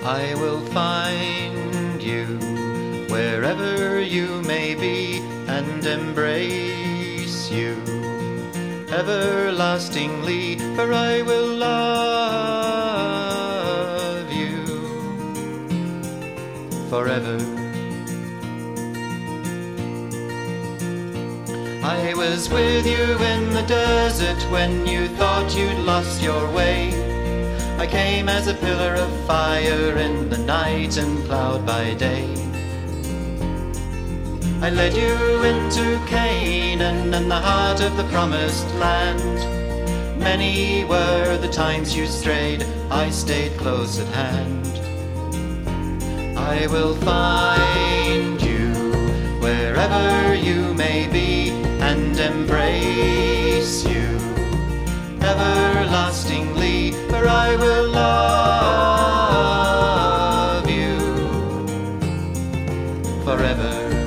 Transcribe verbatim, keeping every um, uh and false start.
I will find you wherever you may be and embrace you everlastingly, for I will love you forever. I was with you in the desert when you thought you'd lost your way. I came as a pillar of fire in the night and cloud by day. I led you into Canaan and the heart of the promised land. Many were the times you strayed, I stayed close at hand. I will find you wherever you may be and embrace you everlastingly, for I will love you forever.